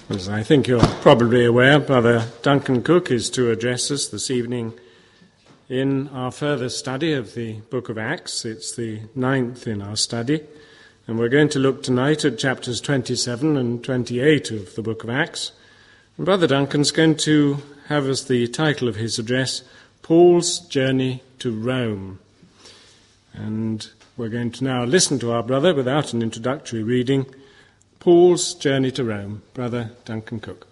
As I think you're probably aware, Brother Duncan Cook is to address us this evening in our further study of the book of Acts. It's the 9th in our study, and we're going to look tonight at chapters 27 and 28 of the book of Acts. And Brother Duncan's going to have as the title of his address, Paul's Journey to Rome. And we're going to now listen to our brother without an introductory reading, Paul's Journey to Rome. Brother Duncan Cook.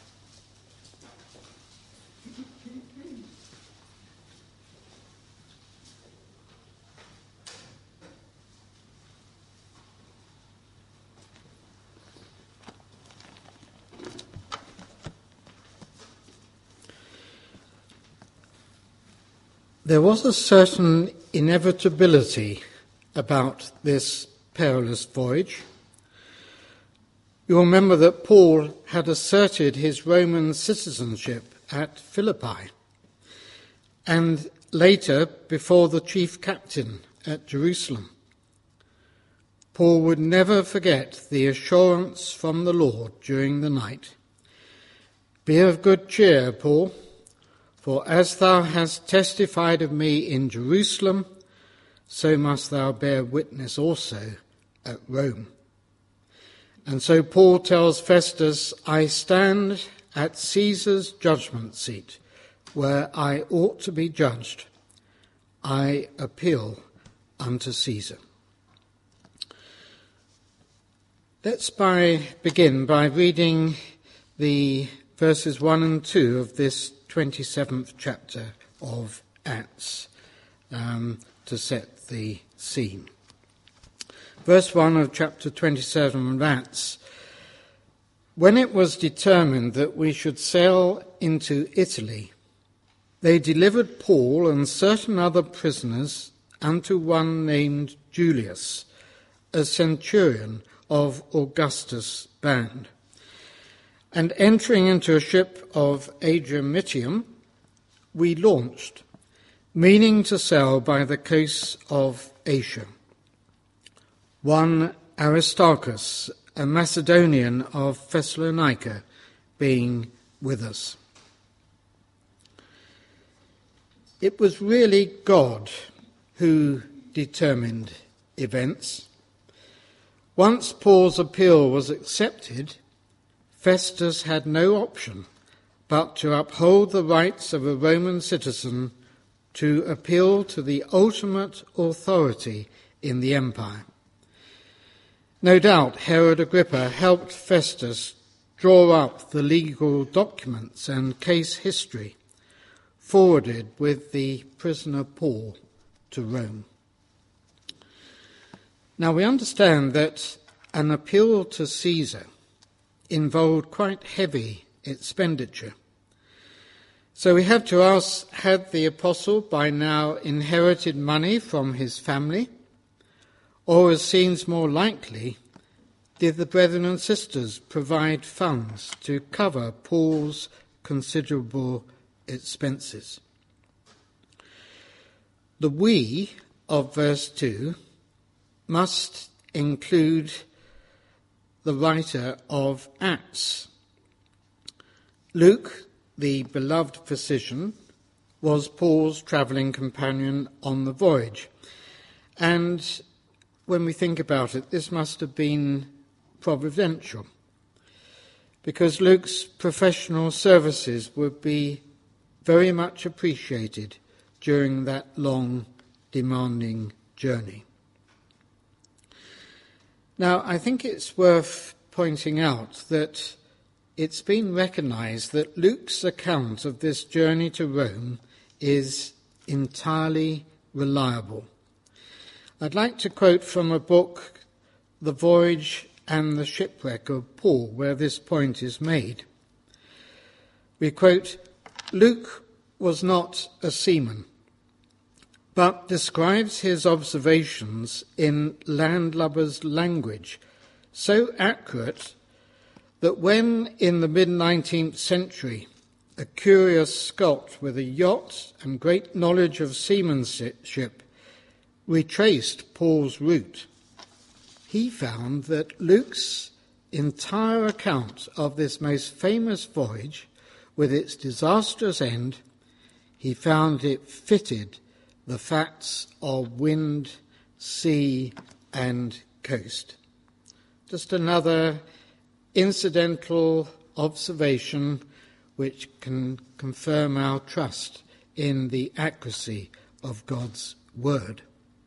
There was a certain inevitability about this perilous voyage. You'll remember that Paul had asserted his Roman citizenship at Philippi, and later before the chief captain at Jerusalem. Paul would never forget the assurance from the Lord during the night. "Be of good cheer, Paul, for as thou hast testified of me in Jerusalem, so must thou bear witness also at Rome." And so Paul tells Festus, "I stand at Caesar's judgment seat, where I ought to be judged. I appeal unto Caesar." Let's begin by reading the verses 1 and 2 of this 27th chapter of Acts to set the scene. Verse 1 of chapter 27 of Acts: "When it was determined that we should sail into Italy, they delivered Paul and certain other prisoners unto one named Julius, a centurion of Augustus' band. And entering into a ship of Adramyttium, we launched, meaning to sail by the coast of Asia. One Aristarchus, a Macedonian of Thessalonica, being with us." It was really God who determined events. Once Paul's appeal was accepted, Festus had no option but to uphold the rights of a Roman citizen to appeal to the ultimate authority in the empire. No doubt Herod Agrippa helped Festus draw up the legal documents and case history forwarded with the prisoner Paul to Rome. Now we understand that an appeal to Caesar involved quite heavy expenditure. So we have to ask, had the apostle by now inherited money from his family? Or, as seems more likely, did the brethren and sisters provide funds to cover Paul's considerable expenses? The "we" of verse 2 must include the writer of Acts. Luke, the beloved physician, was Paul's travelling companion on the voyage. And when we think about it, this must have been providential, because Luke's professional services would be very much appreciated during that long, demanding journey. Now, I think it's worth pointing out that it's been recognised that Luke's account of this journey to Rome is entirely reliable. I'd like to quote from a book, The Voyage and the Shipwreck of Paul, where this point is made. We quote, "Luke was not a seaman, but describes his observations in landlubber's language, so accurate that when, in the mid-19th century, a curious Scot with a yacht and great knowledge of seamanship retraced Paul's route, he found that Luke's entire account of this most famous voyage, with its disastrous end, he found it fitted the facts of wind, sea, and coast. Just another incidental observation which can confirm our trust in the accuracy of God's word.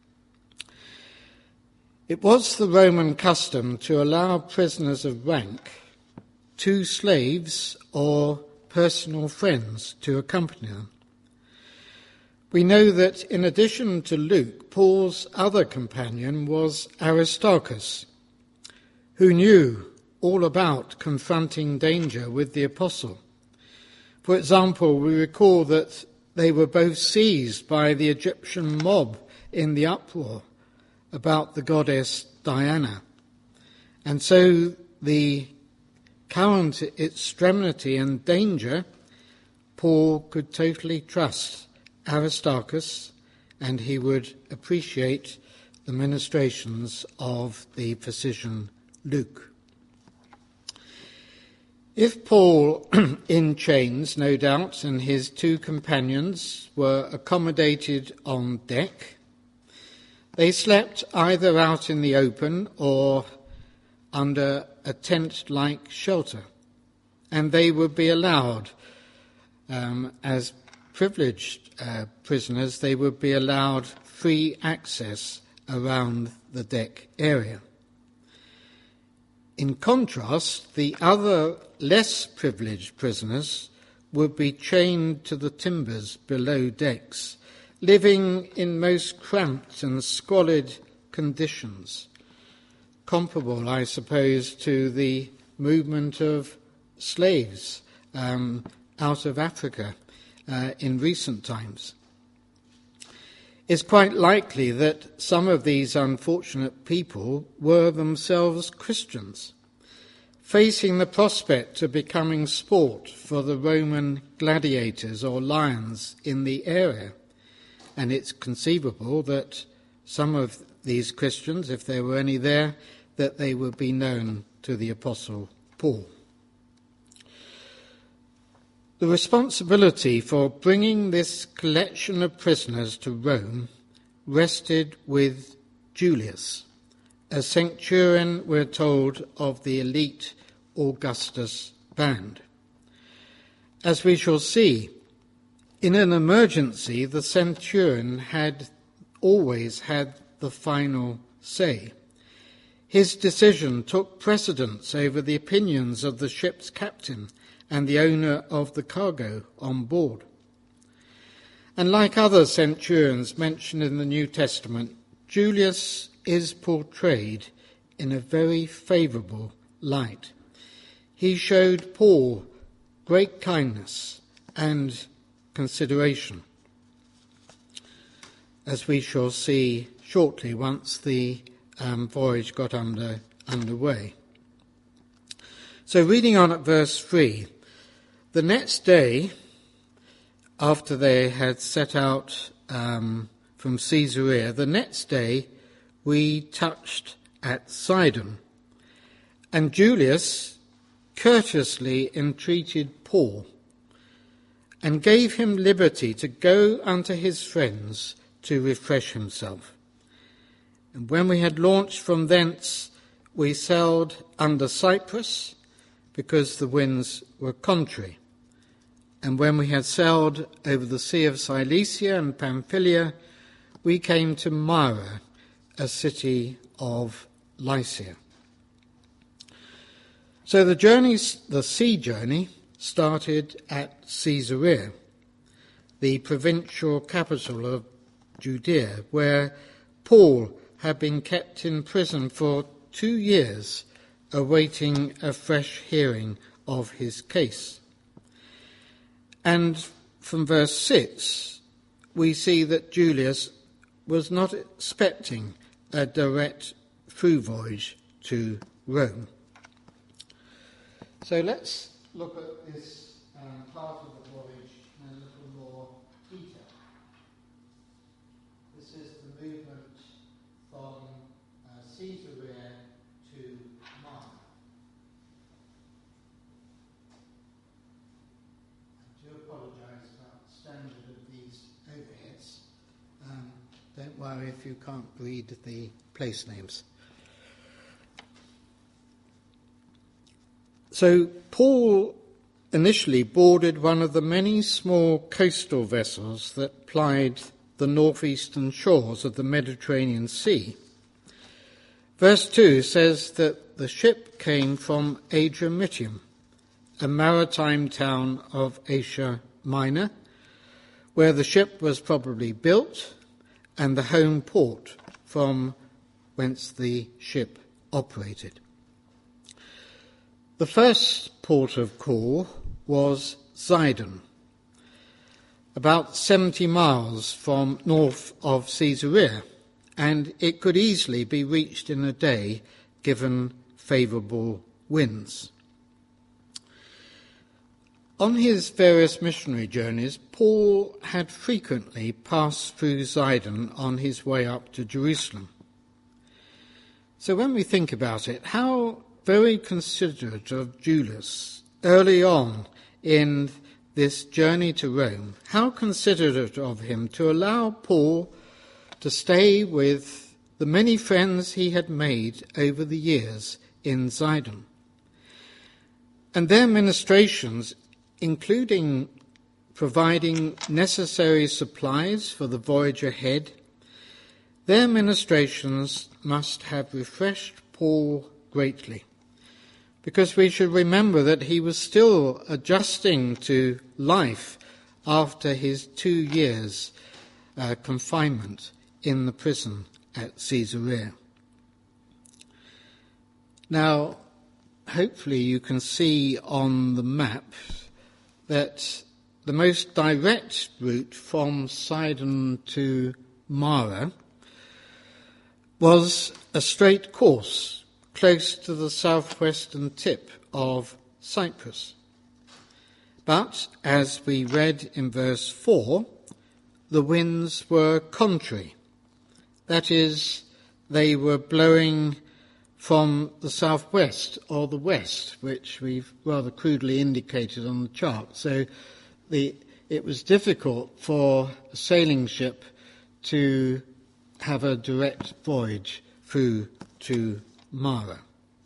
It was the Roman custom to allow prisoners of rank 2 slaves or personal friends to accompany them. We know that in addition to Luke, Paul's other companion was Aristarchus, who knew all about confronting danger with the apostle. For example, we recall that they were both seized by the Egyptian mob in the uproar about the goddess Diana. And so the current extremity and danger, Paul could totally trust Aristarchus, and he would appreciate the ministrations of the physician Luke. If Paul, in chains, no doubt, and his 2 companions were accommodated on deck, they slept either out in the open or under a tent-like shelter, and they would be allowed, as privileged prisoners, they would be allowed free access around the deck area. In contrast, the other less privileged prisoners would be chained to the timbers below decks, living in most cramped and squalid conditions, comparable, I suppose, to the movement of slaves out of Africa in recent times. It's quite likely that some of these unfortunate people were themselves Christians, facing the prospect of becoming sport for the Roman gladiators or lions in the area. And it's conceivable that some of these Christians, if there were any there, that they would be known to the Apostle Paul. The responsibility for bringing this collection of prisoners to Rome rested with Julius, a centurion, we're told, of the elite Augustus band. As we shall see, in an emergency, the centurion had always had the final say. His decision took precedence over the opinions of the ship's captain and the owner of the cargo on board. And like other centurions mentioned in the New Testament, Julius is portrayed in a very favourable light. He showed Paul great kindness and consideration, as we shall see shortly once the voyage got underway. So reading on at verse 3, the next day, after they had set out from Caesarea, the next day we touched at Sidon, and Julius courteously entreated Paul and gave him liberty to go unto his friends to refresh himself. And when we had launched from thence, we sailed under Cyprus, because the winds were contrary. And when we had sailed over the Sea of Cilicia and Pamphylia, we came to Myra, a city of Lycia. So the sea journey started at Caesarea, the provincial capital of Judea, where Paul had been kept in prison for 2 years, awaiting a fresh hearing of his case. And from verse 6, we see that Julius was not expecting a direct through voyage to Rome. So let's look at this part of the voyage in a little more detail. This is the movement from Caesarea to Myra. if you can't read the place names. So Paul initially boarded one of the many small coastal vessels that plied the northeastern shores of the Mediterranean Sea. Verse 2 says that the ship came from Adramyttium, a maritime town of Asia Minor, where the ship was probably built and the home port from whence the ship operated. The first port of call was Sidon, about 70 miles from north of Caesarea, and it could easily be reached in a day given favourable winds. On his various missionary journeys, Paul had frequently passed through Sidon on his way up to Jerusalem. So when we think about it, how very considerate of Julius early on in this journey to Rome, how considerate of him to allow Paul to stay with the many friends he had made over the years in Sidon. And their ministrations, including providing necessary supplies for the voyage ahead, their ministrations must have refreshed Paul greatly, because we should remember that he was still adjusting to life after his 2 years' confinement in the prison at Caesarea. Now, hopefully you can see on the map that the most direct route from Sidon to Myra was a straight course close to the southwestern tip of Cyprus. But, as we read in verse 4, the winds were contrary. That is, they were blowing from the southwest or the west, which we've rather crudely indicated on the chart. So it was difficult for a sailing ship to have a direct voyage through to Myra.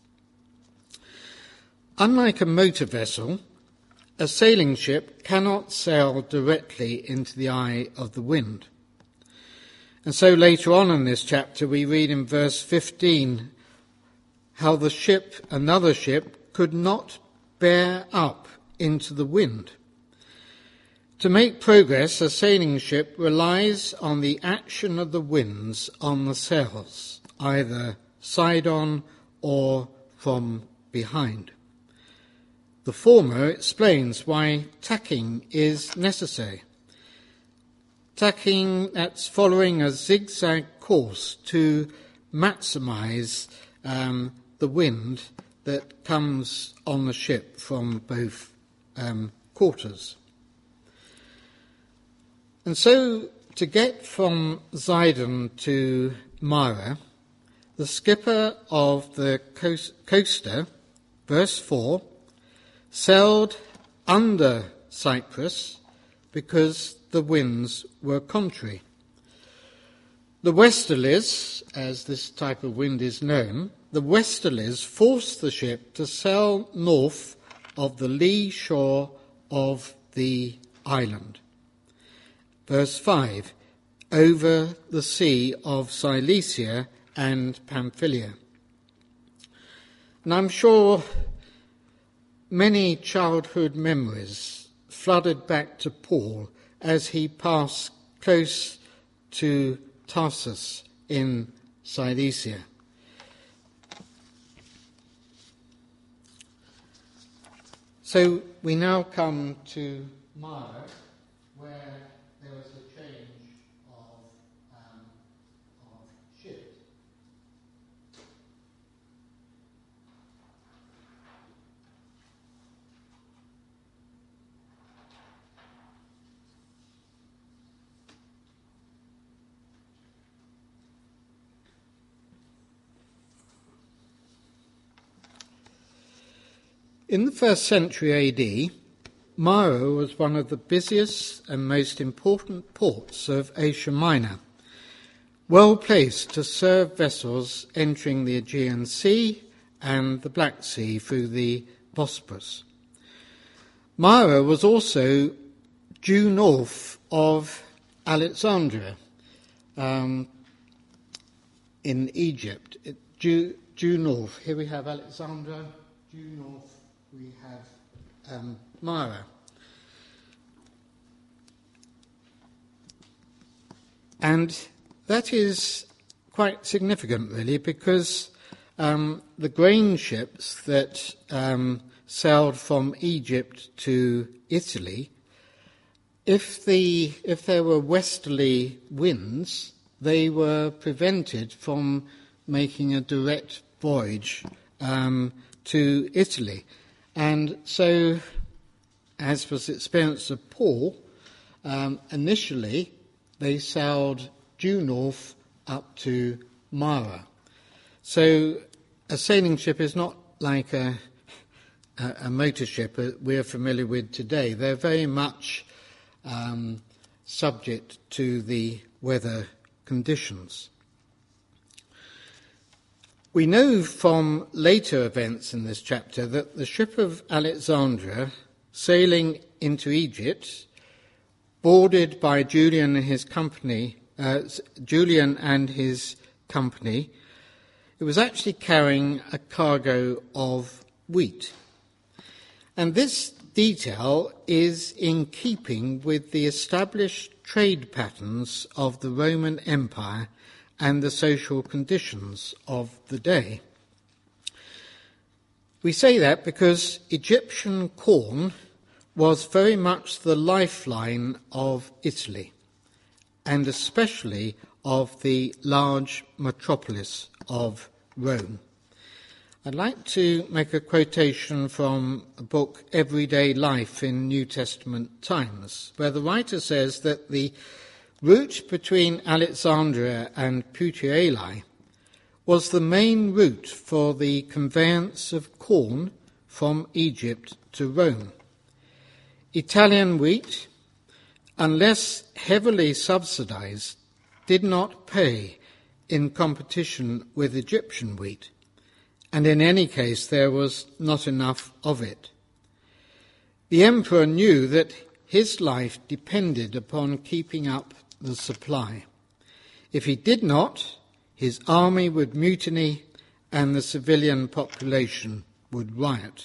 Unlike a motor vessel, a sailing ship cannot sail directly into the eye of the wind. And so later on in this chapter we read in verse 15 how the ship, another ship, could not bear up into the wind. To make progress, a sailing ship relies on the action of the winds on the sails, either side on or from behind. The former explains why tacking is necessary. Tacking, that's following a zigzag course to maximize the wind that comes on the ship from both quarters. And so, to get from Sidon to Myra, the skipper of the coaster, verse 4, sailed under Cyprus because the winds were contrary. The westerlies, as this type of wind is known, the westerlies forced the ship to sail north of the lee shore of the island. Verse 5, over the sea of Cilicia and Pamphylia. And I'm sure many childhood memories flooded back to Paul as he passed close to Tarsus in Cilicia. So we now come to Myra, where there was a change of ship. In the 1st century AD, Myra was one of the busiest and most important ports of Asia Minor, well placed to serve vessels entering the Aegean Sea and the Black Sea through the Bosporus. Myra was also due north of Alexandria in Egypt. Due north. Here we have Alexandria. Due north we have Myra. And that is quite significant, really, because the grain ships that sailed from Egypt to Italy, if there were westerly winds, they were prevented from making a direct voyage to Italy. And so, as was the experience of Paul, initially they sailed due north up to Myra. So a sailing ship is not like a motor ship we're familiar with today. They're very much subject to the weather conditions. We know from later events in this chapter that the ship of Alexandria, sailing into Egypt, boarded by Julian and his company, it was actually carrying a cargo of wheat. And this detail is in keeping with the established trade patterns of the Roman Empire and the social conditions of the day. We say that because Egyptian corn was very much the lifeline of Italy, and especially of the large metropolis of Rome. I'd like to make a quotation from a book, Everyday Life in New Testament Times, where the writer says that the route between Alexandria and Puteoli was the main route for the conveyance of corn from Egypt to Rome. Italian wheat, unless heavily subsidized, did not pay in competition with Egyptian wheat, and in any case there was not enough of it. The emperor knew that his life depended upon keeping up the supply. If he did not, his army would mutiny and the civilian population would riot.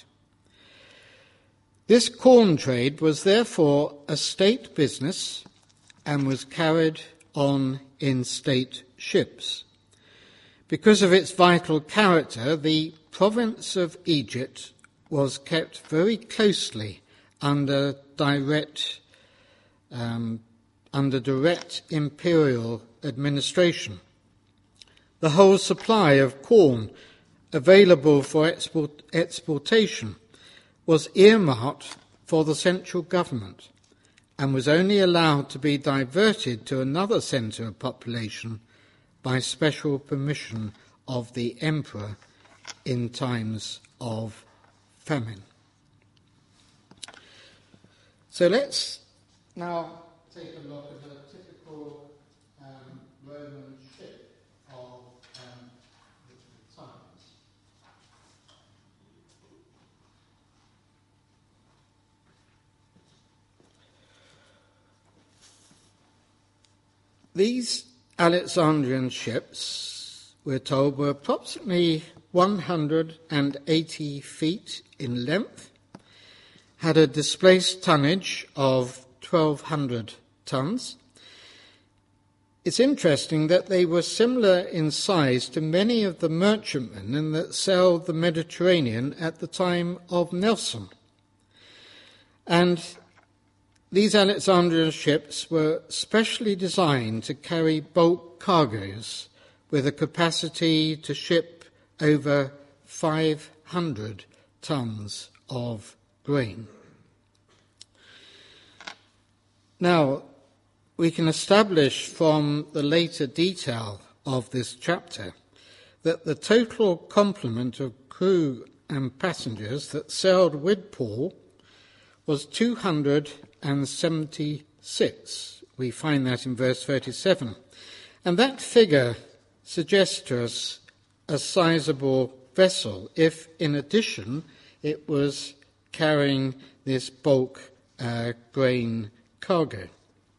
This corn trade was therefore a state business and was carried on in state ships. Because of its vital character, the province of Egypt was kept very closely under direct imperial administration. The whole supply of corn available for exportation was earmarked for the central government and was only allowed to be diverted to another centre of population by special permission of the emperor in times of famine. So let's now take a look at a typical Roman ship of the times. These Alexandrian ships, we're told, were approximately 180 feet in length, had a displaced tonnage of 1,200 tons. It's interesting that they were similar in size to many of the merchantmen that sailed the Mediterranean at the time of Nelson. And these Alexandrian ships were specially designed to carry bulk cargoes with a capacity to ship over 500 tons of grain. Now, we can establish from the later detail of this chapter that the total complement of crew and passengers that sailed with Paul was 276. We find that in verse 37. And that figure suggests to us a sizable vessel, if in addition it was carrying this bulk grain cargo.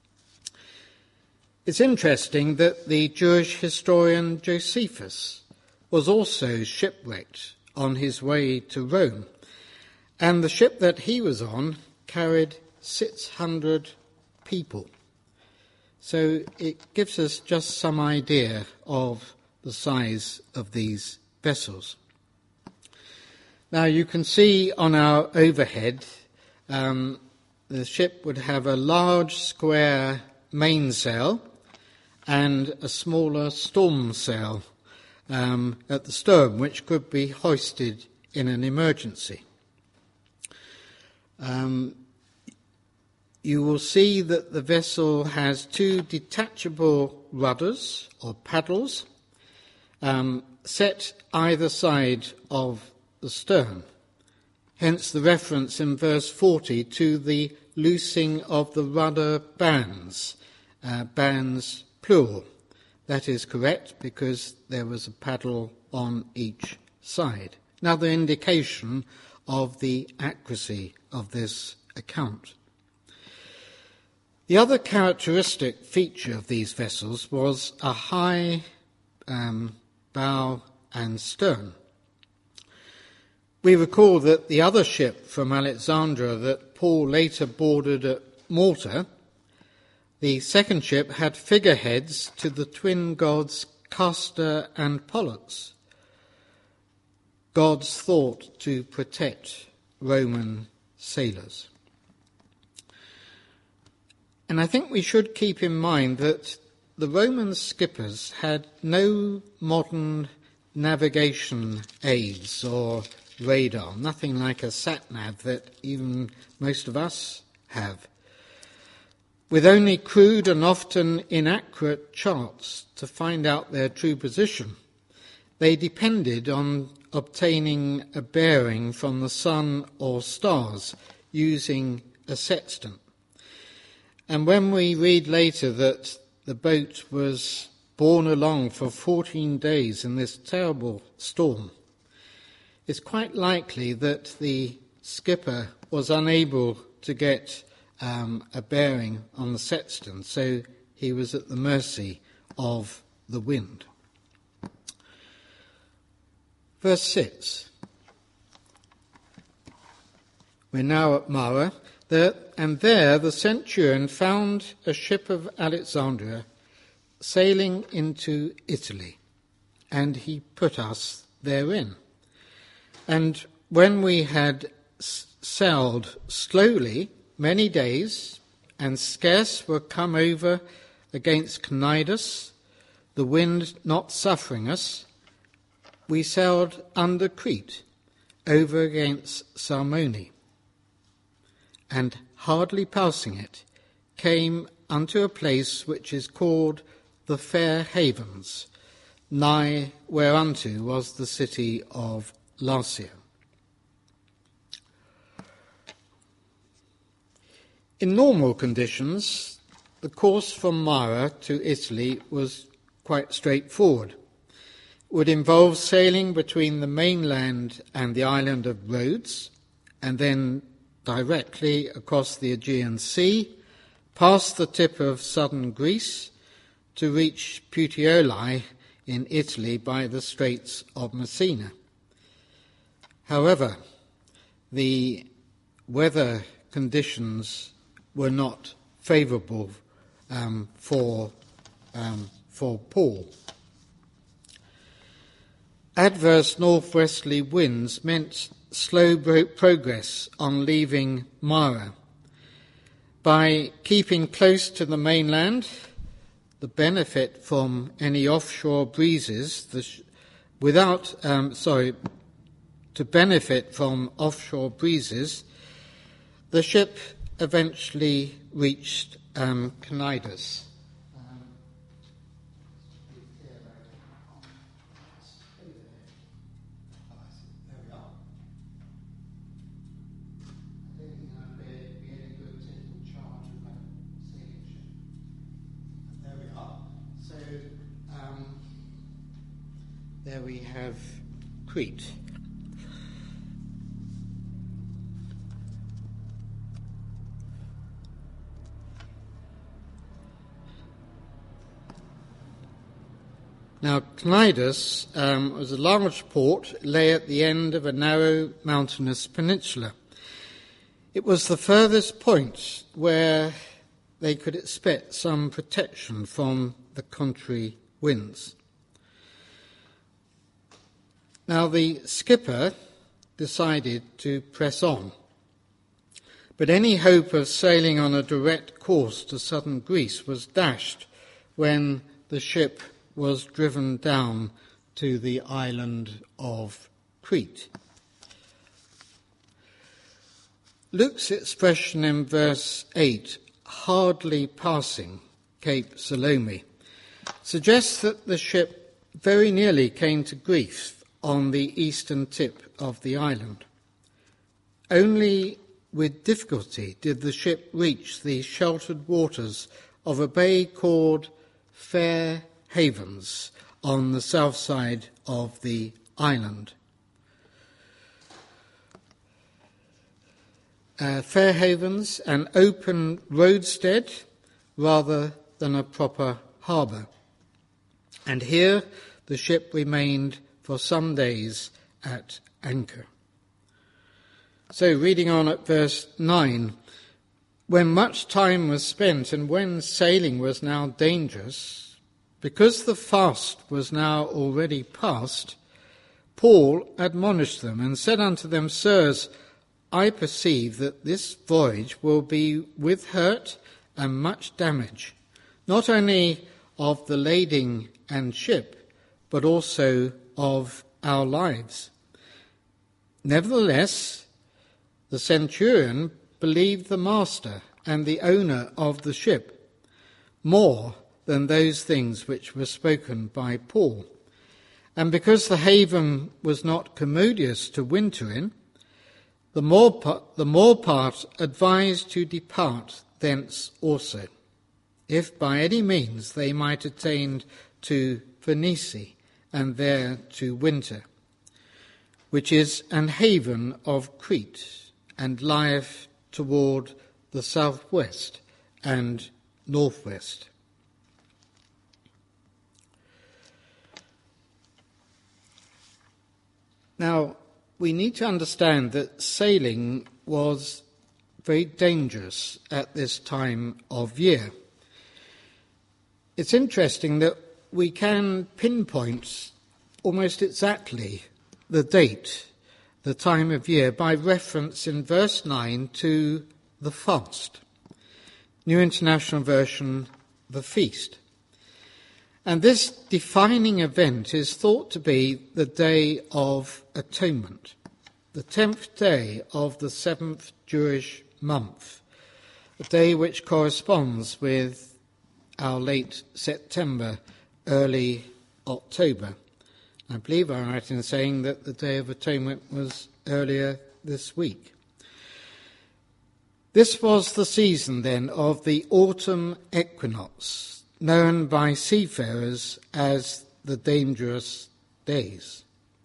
It's interesting that the Jewish historian Josephus was also shipwrecked on his way to Rome, and the ship that he was on carried 600 people. So it gives us just some idea of the size of these vessels. Now you can see on our overhead, the ship would have a large square mainsail and a smaller storm sail at the stern, which could be hoisted in an emergency. You will see that the vessel has two detachable rudders or paddles set either side of the stern. Hence the reference in verse 40 to the loosing of the rudder bands, bands plural. That is correct because there was a paddle on each side. Another indication of the accuracy of this account. The other characteristic feature of these vessels was a high bow and stern. We recall that the other ship from Alexandria that Paul later boarded at Malta, the second ship, had figureheads to the twin gods Castor and Pollux, gods thought to protect Roman sailors. And I think we should keep in mind that the Roman skippers had no modern navigation aids or radar, nothing like a sat-nav that even most of us have. With only crude and often inaccurate charts to find out their true position, they depended on obtaining a bearing from the sun or stars using a sextant. And when we read later that the boat was borne along for 14 days in this terrible storm, it's quite likely that the skipper was unable to get a bearing on the sextant, so he was at the mercy of the wind. Verse 6. We're now at Myra, and there the centurion found a ship of Alexandria sailing into Italy, and he put us therein. And when we had sailed slowly many days, and scarce were come over against Cnidus, the wind not suffering us, we sailed under Crete, over against Salmone, and hardly passing it, came unto a place which is called the Fair Havens, nigh whereunto was the city of Lasea. In normal conditions, the course from Myra to Italy was quite straightforward. It would involve sailing between the mainland and the island of Rhodes, and then directly across the Aegean Sea, past the tip of southern Greece, to reach Puteoli in Italy by the Straits of Messina. However, the weather conditions were not favourable for Paul. Adverse northwesterly winds meant slow progress on leaving Myra. By keeping close to the mainland, the benefit from any offshore breezes, to benefit from offshore breezes, the ship eventually reached Cnidus. have Crete. Now, Cnidus was a large port, lay at the end of a narrow mountainous peninsula. It was the furthest point where they could expect some protection from the contrary winds. Now, the skipper decided to press on, but any hope of sailing on a direct course to southern Greece was dashed when the ship was driven down to the island of Crete. Luke's expression in verse 8, hardly passing Cape Salome, suggests that the ship very nearly came to grief on the eastern tip of the island. Only with difficulty did the ship reach the sheltered waters of a bay called Fair Havens on the south side of the island. Fair Havens, an open roadstead rather than a proper harbour. And here the ship remained for some days at anchor. So reading on at verse 9, when much time was spent and when sailing was now dangerous, because the fast was now already past, Paul admonished them and said unto them, Sirs, I perceive that this voyage will be with hurt and much damage, not only of the lading and ship, but also of our lives. Nevertheless, the centurion believed the master and the owner of the ship more than those things which were spoken by Paul. And because the haven was not commodious to winter in, the more part advised to depart thence also, if by any means they might attain to Phoenice, and there to winter, which is an haven of Crete, and lieth toward the southwest and northwest. Now, we need to understand that sailing was very dangerous at this time of year. It's interesting that we can pinpoint almost exactly the date, the time of year, by reference in verse 9 to the fast. New International Version, the feast. And this defining event is thought to be the Day of Atonement, the 10th day of the 7th Jewish month, a day which corresponds with our late September, early October. I believe I'm right in saying that the Day of Atonement was earlier this week. This was the season then of the autumn equinox, known by seafarers as the dangerous days.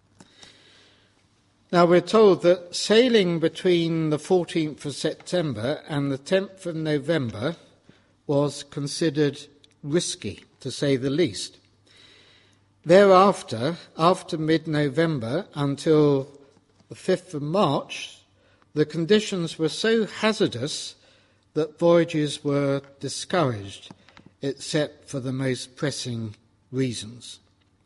Now we're told that sailing between the 14th of September and the 10th of November was considered risky, to say the least. Thereafter, after mid-November until the 5th of March, the conditions were so hazardous that voyages were discouraged, except for the most pressing reasons.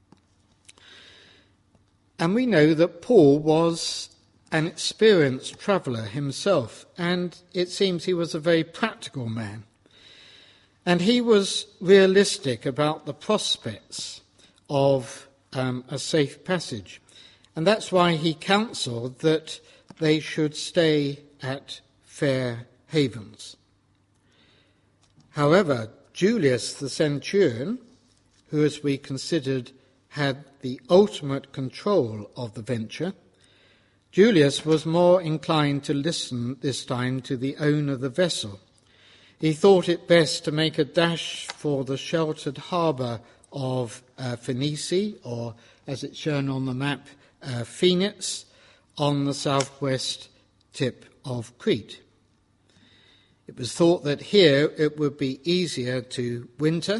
And we know that Paul was an experienced traveller himself, and it seems he was a very practical man. And he was realistic about the prospects of a safe passage. And that's why he counselled that they should stay at Fair Havens. However, Julius the centurion, who, as we considered, had the ultimate control of the venture, Julius was more inclined to listen this time to the owner of the vessel. He thought it best to make a dash for the sheltered harbour of Phoenice or as it's shown on the map, Phoenix, on the southwest tip of Crete. It was thought that here it would be easier to winter,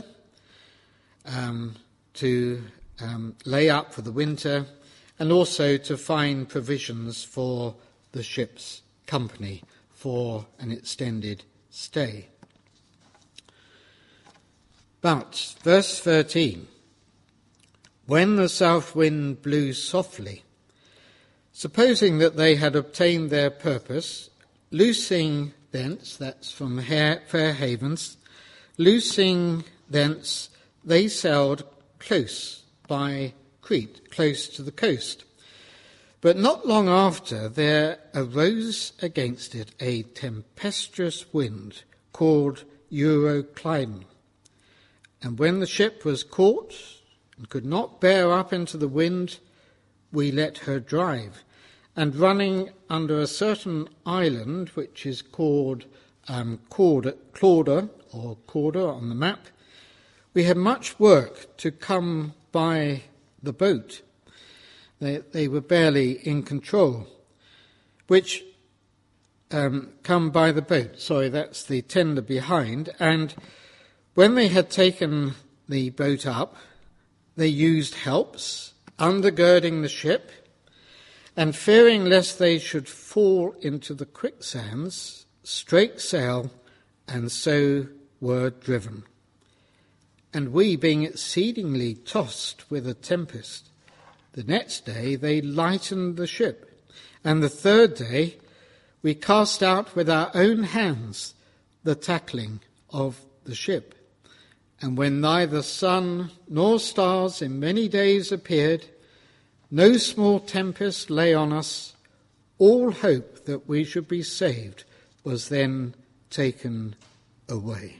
to lay up for the winter, and also to find provisions for the ship's company for an extended stay. But, verse 13, when the south wind blew softly, supposing that they had obtained their purpose, loosing thence, that's from Fair Havens, loosing thence they sailed close by Crete, close to the coast. But not long after there arose against it a tempestuous wind called Euroclydon. And when the ship was caught and could not bear up into the wind, we let her drive. And running under a certain island, which is called Clauda on the map, we had much work to come by the boat. They were barely in control, which come by the boat. Sorry, that's the tender behind. And when they had taken the boat up, they used helps, undergirding the ship, and fearing lest they should fall into the quicksands, strake sail, and so were driven. And we, being exceedingly tossed with a tempest, the next day they lightened the ship, and the third day we cast out with our own hands the tackling of the ship. And when neither sun nor stars in many days appeared, no small tempest lay on us, all hope that we should be saved was then taken away.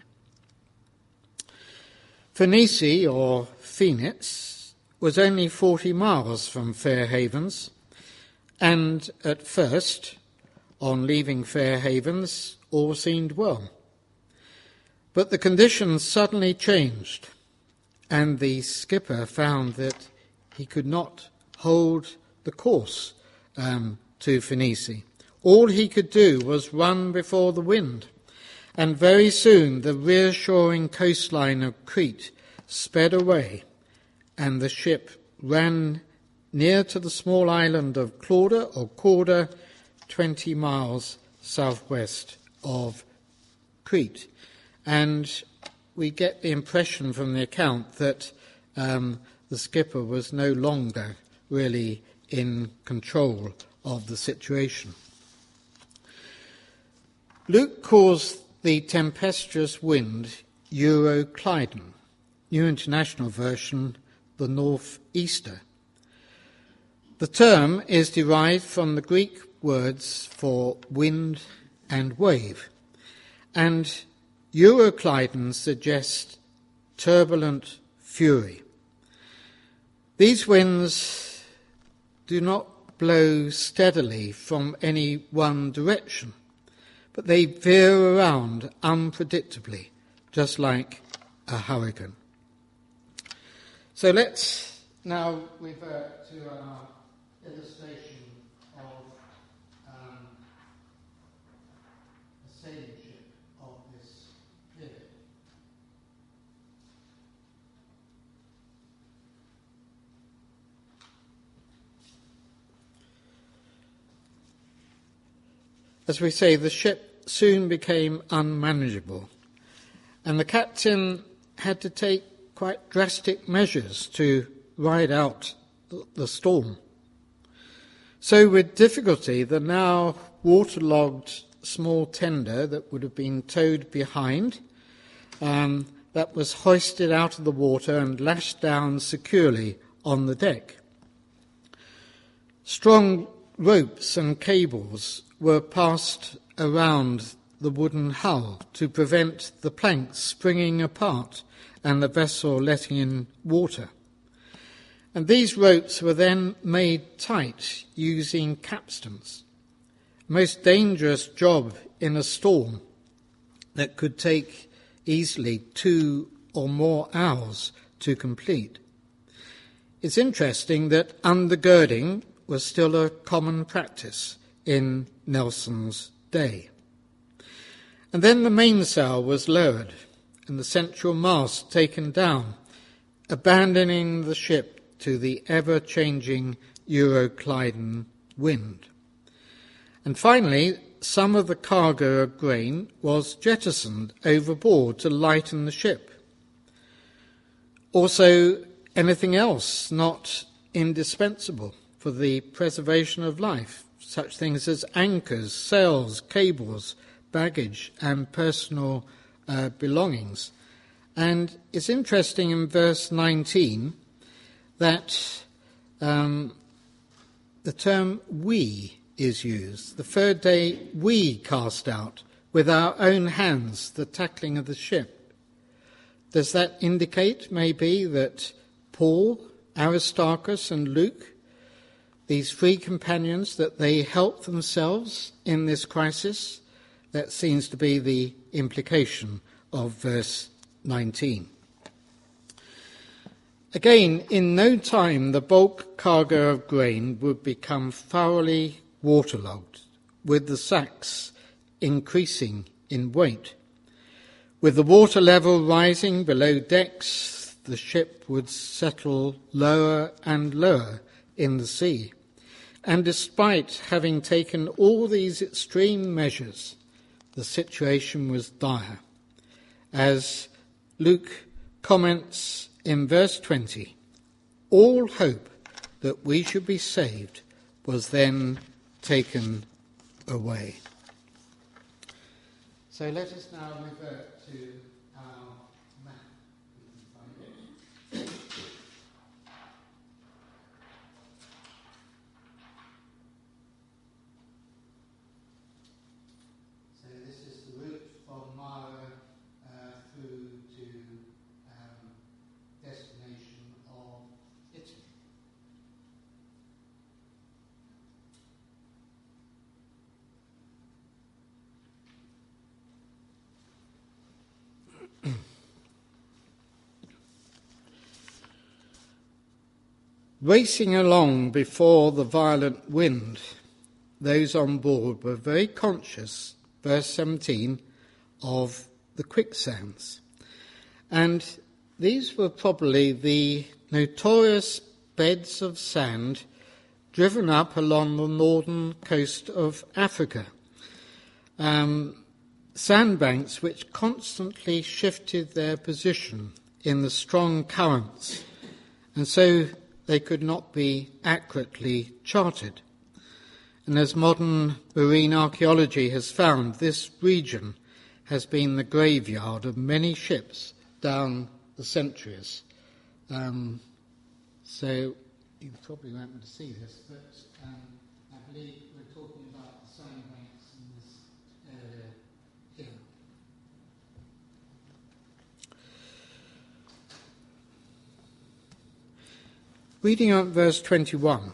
Phoenice, or Phoenix, was only 40 miles from Fair Havens, and at first, on leaving Fair Havens, all seemed well. But the conditions suddenly changed, and the skipper found that he could not hold the course to Phoenice. All he could do was run before the wind, and very soon the reassuring coastline of Crete sped away, and the ship ran near to the small island of Clauda, or Corda, 20 miles southwest of Crete. And we get the impression from the account that the skipper was no longer really in control of the situation. Luke calls the tempestuous wind Euroclydon, New International Version, the northeaster. The term is derived from the Greek words for wind and wave, and Euroclydon suggests turbulent fury. These winds do not blow steadily from any one direction, but they veer around unpredictably, just like a hurricane. So let's now revert to our illustration of a sailing ship of this period. As we say, the ship soon became unmanageable, and the captain had to take quite drastic measures to ride out the storm. So with difficulty, the now waterlogged small tender that would have been towed behind, that was hoisted out of the water and lashed down securely on the deck. Strong ropes and cables were passed around the wooden hull to prevent the planks springing apart and the vessel letting in water. And these ropes were then made tight using capstans. Most dangerous job in a storm that could take easily 2 or more hours to complete. It's interesting that undergirding was still a common practice in Nelson's day. And then the mainsail was lowered and the central mast taken down, abandoning the ship to the ever-changing Euroclydon wind. And finally, some of the cargo of grain was jettisoned overboard to lighten the ship. Also, anything else not indispensable for the preservation of life, such things as anchors, sails, cables, baggage, and personal belongings. And it's interesting in verse 19 that the term "we" is used. The third day we cast out with our own hands the tackling of the ship. Does that indicate maybe that Paul, Aristarchus and Luke, these three companions, that they helped themselves in this crisis? That seems to be the implication of verse 19. Again, in no time the bulk cargo of grain would become thoroughly waterlogged, with the sacks increasing in weight. With the water level rising below decks, the ship would settle lower and lower in the sea. And despite having taken all these extreme measures, the situation was dire. As Luke comments in verse 20, all hope that we should be saved was then taken away. So let us now revert to our map. So this is the route from Mara through to destination of Italy. Racing along before the violent wind, those on board were very conscious, verse 17, of the quicksands. And these were probably the notorious beds of sand driven up along the northern coast of Africa. Sandbanks which constantly shifted their position in the strong currents, and so they could not be accurately charted. And as modern marine archaeology has found, this region has been the graveyard of many ships down the centuries. So you probably won't be able to see this, but I believe we're talking about the sandbanks in this area here. Reading on verse 21.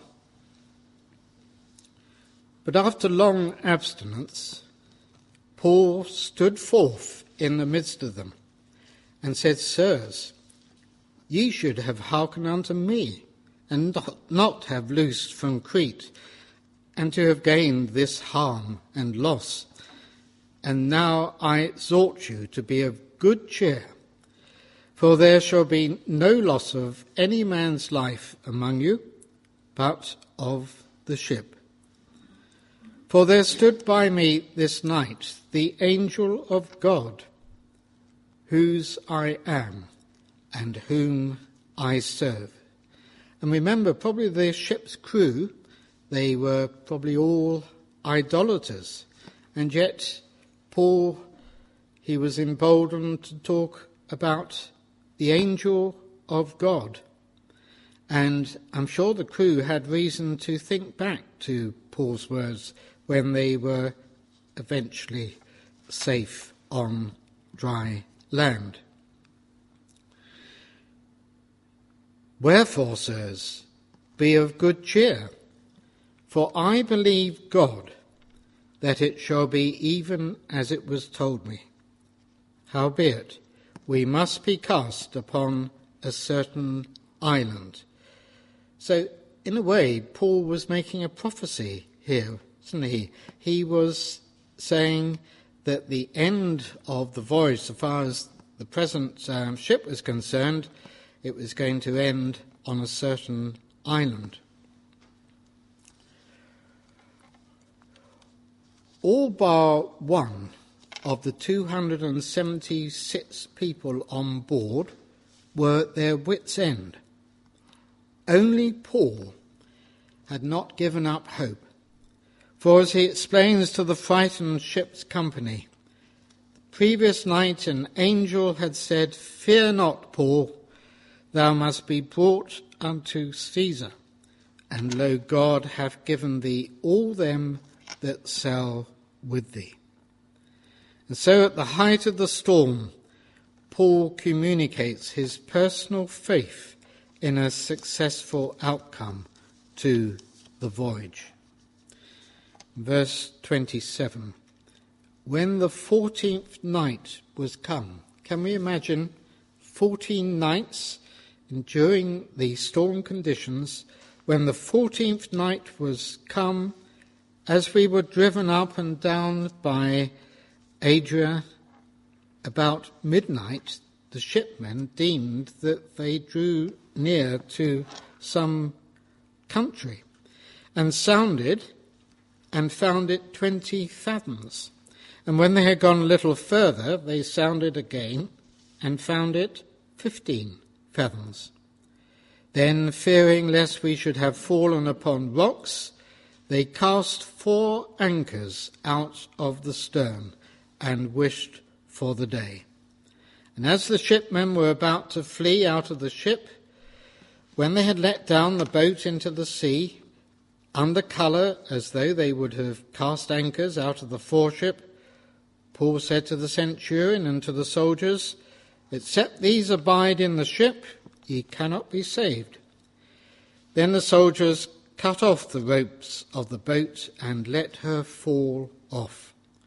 But after long abstinence, Paul stood forth in the midst of them, and said, Sirs, ye should have hearkened unto me, and not have loosed from Crete, and to have gained this harm and loss. And now I exhort you to be of good cheer, for there shall be no loss of any man's life among you, but of the ship. For there stood by me this night the angel of God, whose I am, and whom I serve. And remember, probably the ship's crew, they were probably all idolaters. And yet, Paul, he was emboldened to talk about the angel of God. And I'm sure the crew had reason to think back to Paul's words when they were eventually safe on dry land. Wherefore, sirs, be of good cheer, for I believe God, that it shall be even as it was told me. Howbeit, we must be cast upon a certain island, So, in a way, Paul was making a prophecy here, wasn't he? He was saying that the end of the voyage, so far as the present ship was concerned, it was going to end on a certain island. All bar one of the 276 people on board were at their wits' end. Only Paul had not given up hope. For as he explains to the frightened ship's company, the previous night an angel had said, "Fear not, Paul, thou must be brought unto Caesar, and lo, God hath given thee all them that sail with thee." And so at the height of the storm, Paul communicates his personal faith in a successful outcome to the voyage. Verse 27, when the 14th night was come. Can we imagine 14 nights enduring the storm conditions? When the 14th night was come, as we were driven up and down by Adria about midnight, the shipmen deemed that they drew near to some country, and sounded, and found it 20 fathoms. And when they had gone a little further, they sounded again, and found it 15 fathoms. Then, fearing lest we should have fallen upon rocks, they cast 4 anchors out of the stern, and wished for the day. And as the shipmen were about to flee out of the ship, when they had let down the boat into the sea, under colour as though they would have cast anchors out of the foreship, Paul said to the centurion and to the soldiers, "Except these abide in the ship, ye cannot be saved." Then the soldiers cut off the ropes of the boat and let her fall off.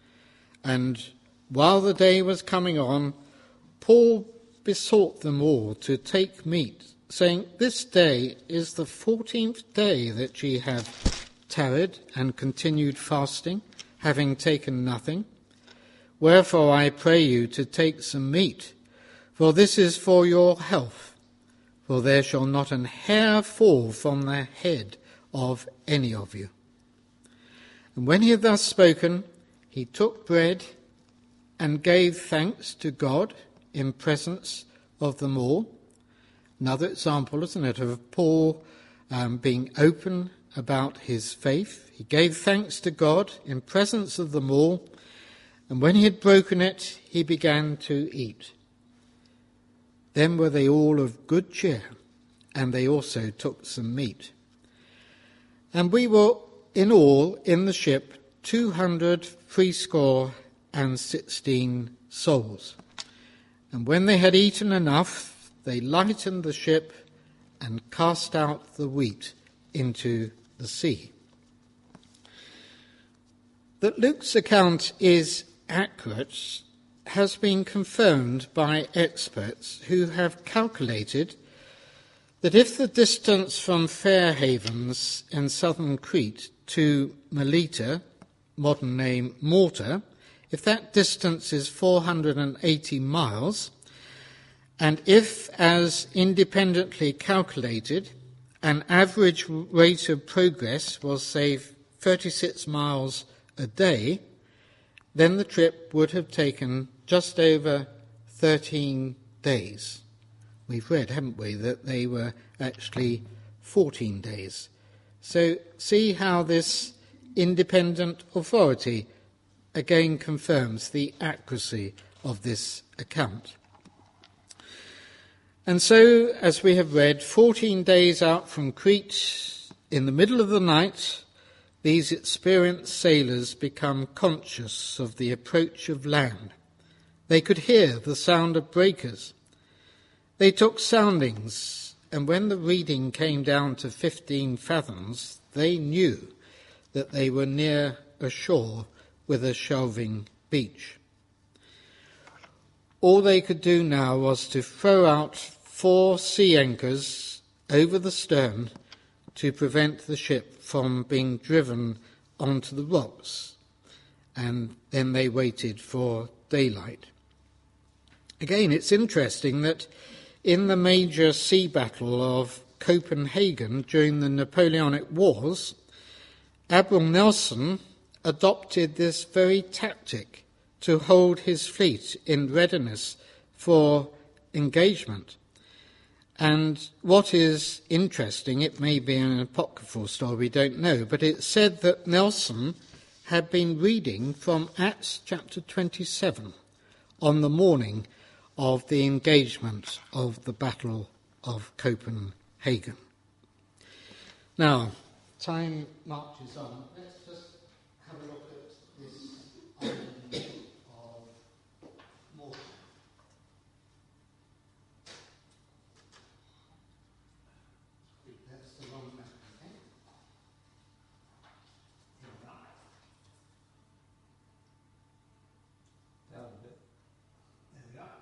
And while the day was coming on, Paul besought them all to take meat, saying, "This day is the 14th day that ye have tarried and continued fasting, having taken nothing. Wherefore I pray you to take some meat, for this is for your health. For there shall not an hair fall from the head of any of you." And when he had thus spoken, he took bread and gave thanks to God in presence of them all. Another example, isn't it, of Paul being open about his faith. He gave thanks to God in presence of them all, and when he had broken it, he began to eat. Then were they all of good cheer, and they also took some meat. And we were in all in the ship 216 souls. And when they had eaten enough, they lightened the ship and cast out the wheat into the sea. That Luke's account is accurate has been confirmed by experts who have calculated that if the distance from Fair Havens in southern Crete to Melita, modern name Malta, if that distance is 480 miles, and if, as independently calculated, an average rate of progress was, say, 36 miles a day, then the trip would have taken just over 13 days. We've read, haven't we, that they were actually 14 days. So see how this independent authority again confirms the accuracy of this account. And so, as we have read, 14 days out from Crete, in the middle of the night, these experienced sailors become conscious of the approach of land. They could hear the sound of breakers. They took soundings, and when the reading came down to 15 fathoms, they knew that they were near a shore with a shelving beach. All they could do now was to throw out 4 sea anchors over the stern to prevent the ship from being driven onto the rocks, and then they waited for daylight. Again, it's interesting that in the major sea battle of Copenhagen during the Napoleonic Wars, Admiral Nelson adopted this very tactic to hold his fleet in readiness for engagement. And what is interesting, it may be an apocryphal story, we don't know, but it said that Nelson had been reading from Acts chapter 27 on the morning of the engagement of the Battle of Copenhagen. Now, time marches on. Let's just have a look at this island of Malta. That's the wrong map, okay? Down a bit. There we are.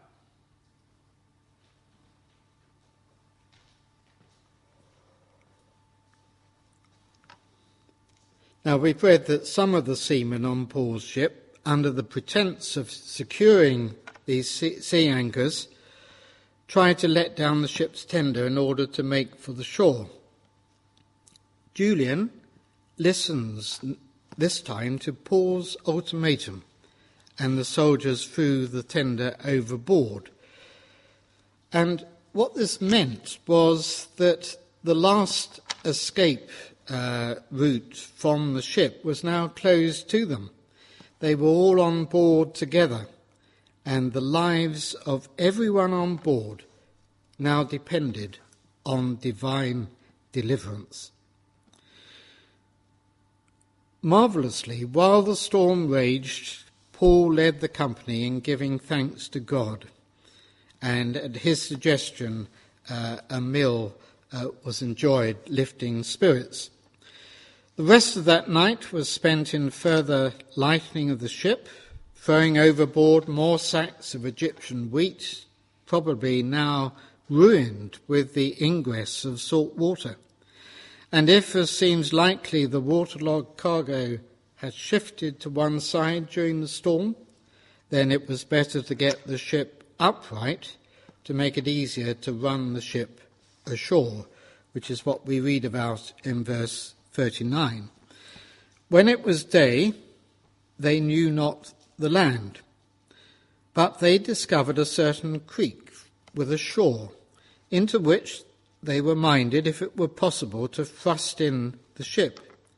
Now, we've read that some of the seamen on Paul's ship, under the pretence of securing these sea anchors, tried to let down the ship's tender in order to make for the shore. Julian listens this time to Paul's ultimatum, and the soldiers threw the tender overboard. And what this meant was that the last escape route from the ship was now closed to them. They were all on board together, and the lives of everyone on board now depended on divine deliverance. Marvellously, while the storm raged, Paul led the company in giving thanks to God, and at his suggestion a meal was enjoyed, lifting spirits. The rest of that night was spent in further lightening of the ship, throwing overboard more sacks of Egyptian wheat, probably now ruined with the ingress of salt water. And if, as seems likely, the waterlogged cargo had shifted to one side during the storm, then it was better to get the ship upright to make it easier to run the ship ashore, which is what we read about in verse 39. When it was day, they knew not the land, but they discovered a certain creek with a shore, into which they were minded, if it were possible, to thrust in the ship.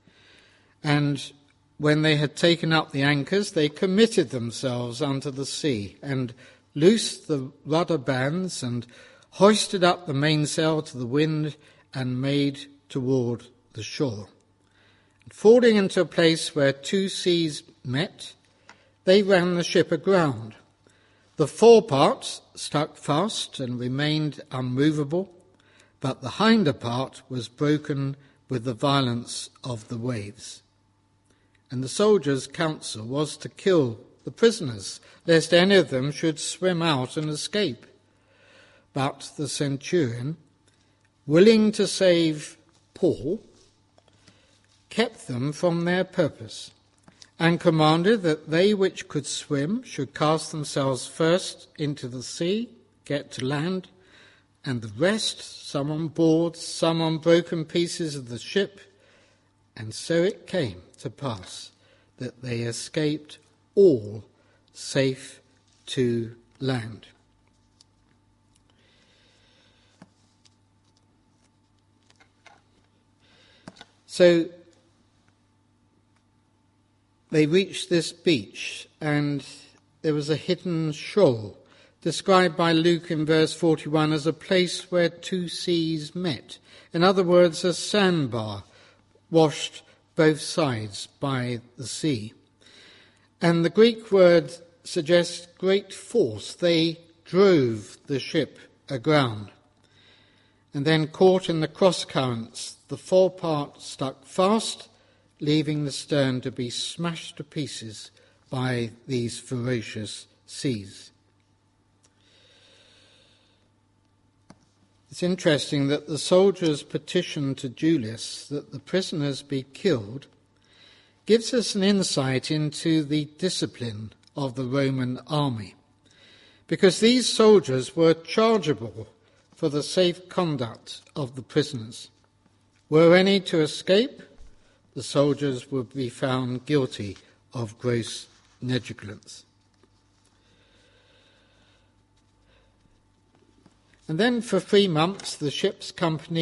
And when they had taken up the anchors, they committed themselves unto the sea, and loosed the rudder bands, and hoisted up the mainsail to the wind, and made toward the shore. And falling into a place where two seas met, they ran the ship aground. The forepart stuck fast and remained unmovable, but the hinder part was broken with the violence of the waves. And the soldiers' counsel was to kill the prisoners, lest any of them should swim out and escape. But the centurion, willing to save Paul, kept them from their purpose, and commanded that they which could swim should cast themselves first into the sea, get to land, and the rest, some on board, some on broken pieces of the ship. And so it came to pass that they escaped all safe to land. So they reached this beach, and there was a hidden shoal, described by Luke in verse 41 as a place where two seas met. In other words, a sandbar washed both sides by the sea. And the Greek word suggests great force. They drove the ship aground. And then, caught in the cross currents, the forepart stuck fast, leaving the stern to be smashed to pieces by these ferocious seas. It It's interesting that the soldiers' petition to Julius that the prisoners be killed gives us an insight into the discipline of the Roman army, because these soldiers were chargeable for the safe conduct of the prisoners. Were any to escape, the soldiers would be found guilty of gross negligence. And then for 3 months the shipwreck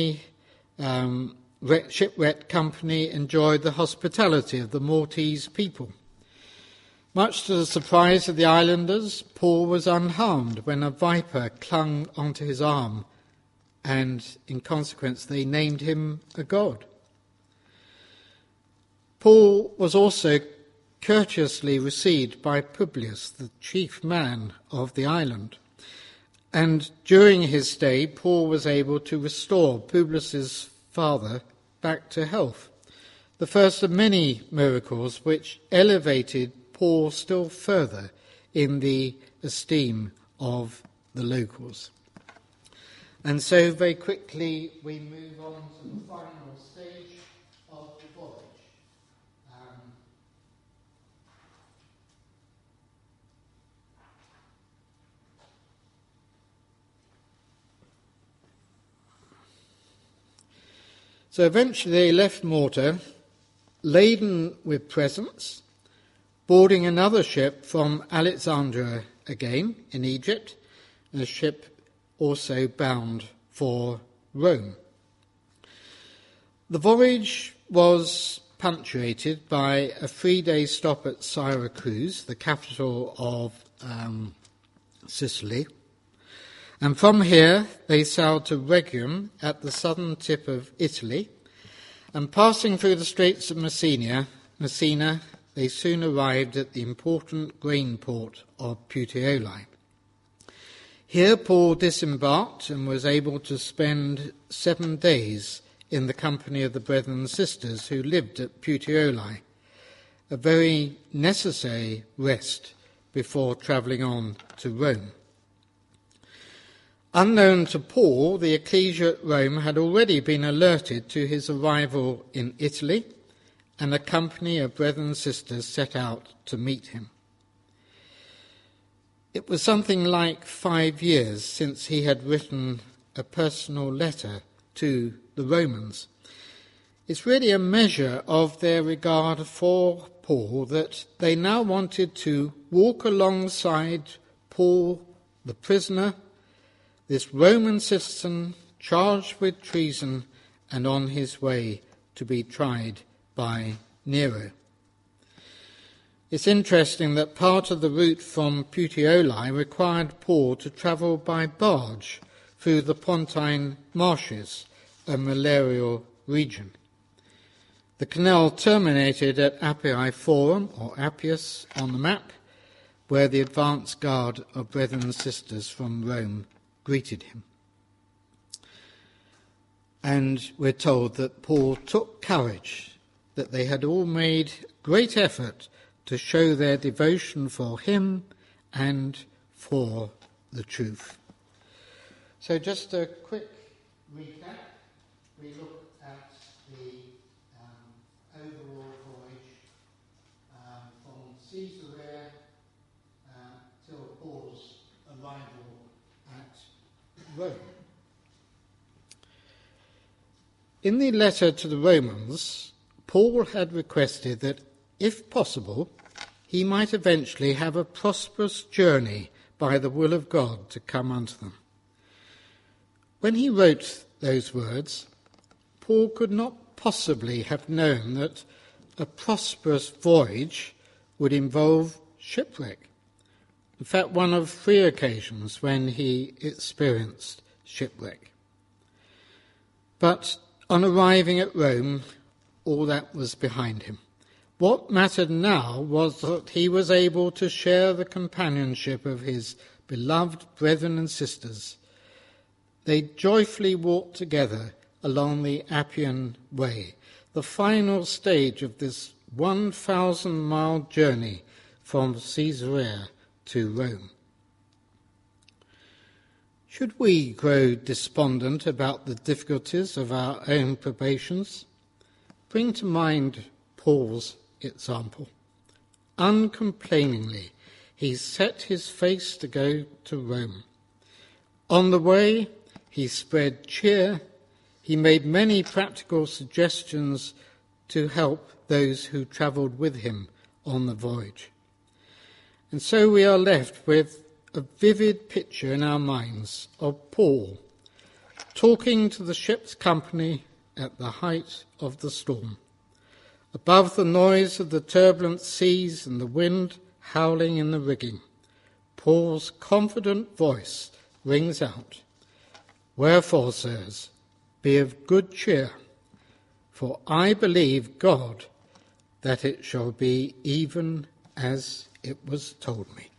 company enjoyed the hospitality of the Maltese people. Much to the surprise of the islanders, Paul was unharmed when a viper clung onto his arm, and in consequence they named him a god. Paul was also courteously received by Publius, the chief man of the island. And during his stay, Paul was able to restore Publius's father back to health, the first of many miracles which elevated Paul still further in the esteem of the locals. And so very quickly we move on to the final stage of the voyage. So eventually they left Malta, laden with presents, boarding another ship from Alexandria again in Egypt, and a ship also bound for Rome. The voyage was punctuated by a 3-day stop at Syracuse, the capital of Sicily, and from here they sailed to Rhegium at the southern tip of Italy, and passing through the Straits of Messina, they soon arrived at the important grain port of Puteoli. Here Paul disembarked and was able to spend 7 days in the company of the brethren and sisters who lived at Puteoli, a very necessary rest before travelling on to Rome. Unknown to Paul, the ecclesia at Rome had already been alerted to his arrival in Italy, and a company of brethren and sisters set out to meet him. It was something like 5 years since he had written a personal letter to the Romans. It's really a measure of their regard for Paul that they now wanted to walk alongside Paul, the prisoner, this Roman citizen charged with treason and on his way to be tried by Nero. It's interesting that part of the route from Puteoli required Paul to travel by barge through the Pontine marshes, a malarial region. The canal terminated at Appii Forum, or Appius on the map, where the advance guard of brethren and sisters from Rome greeted him. And we're told that Paul took courage, that they had all made great effort to show their devotion for him and for the truth. So just a quick recap. We look at the overall voyage from Caesarea till Paul's arrival at Rome. In the letter to the Romans, Paul had requested that, if possible, he might eventually have a prosperous journey by the will of God to come unto them. When he wrote those words, Paul could not possibly have known that a prosperous voyage would involve shipwreck. In fact, one of 3 occasions when he experienced shipwreck. But on arriving at Rome, all that was behind him. What mattered now was that he was able to share the companionship of his beloved brethren and sisters. They joyfully walked together along the Appian Way, the final stage of this 1,000-mile journey from Caesarea to Rome. Should we grow despondent about the difficulties of our own probations? Bring to mind Paul's example. Uncomplainingly, he set his face to go to Rome. On the way, he spread cheer. He made many practical suggestions to help those who travelled with him on the voyage. And so we are left with a vivid picture in our minds of Paul talking to the ship's company at the height of the storm. Above the noise of the turbulent seas and the wind howling in the rigging, Paul's confident voice rings out, "Wherefore, sirs, be of good cheer, for I believe God that it shall be even as it was told me."